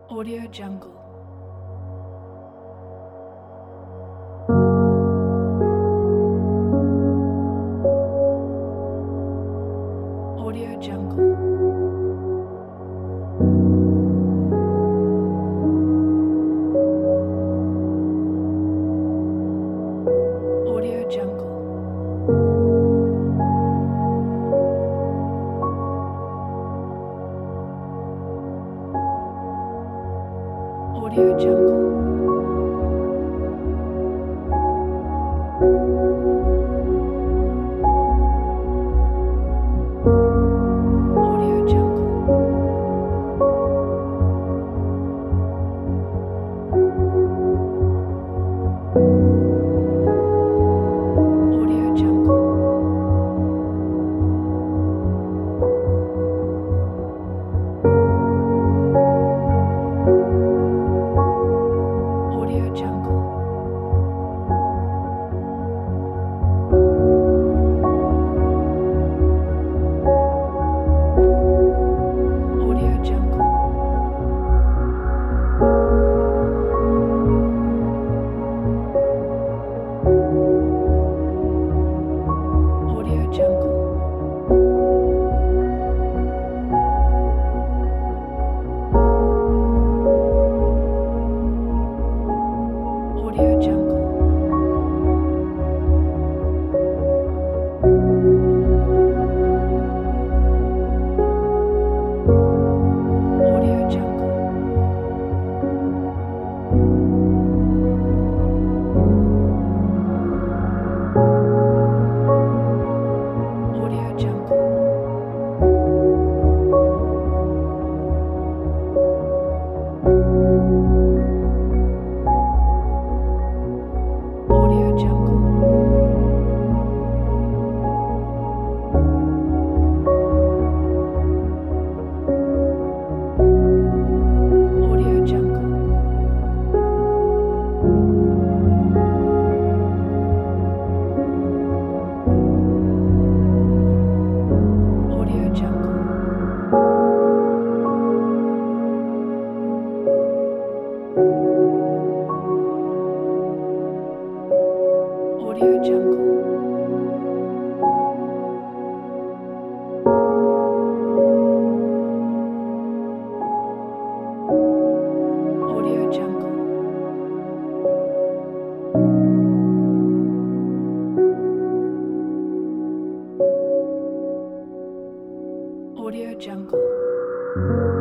Audio Jungle. Audio Jungle. Audio Jungle. Audio Jungle. Audio Jungle. Audio Jungle. Audio Jungle. Audio Jungle. Audio Jungle. Audio Jungle. Audio Jungle. Audio Jungle. Audio Jungle. Audio Jungle. Audio Jungle. Audio Jungle. Audio Jungle. Audio Jungle.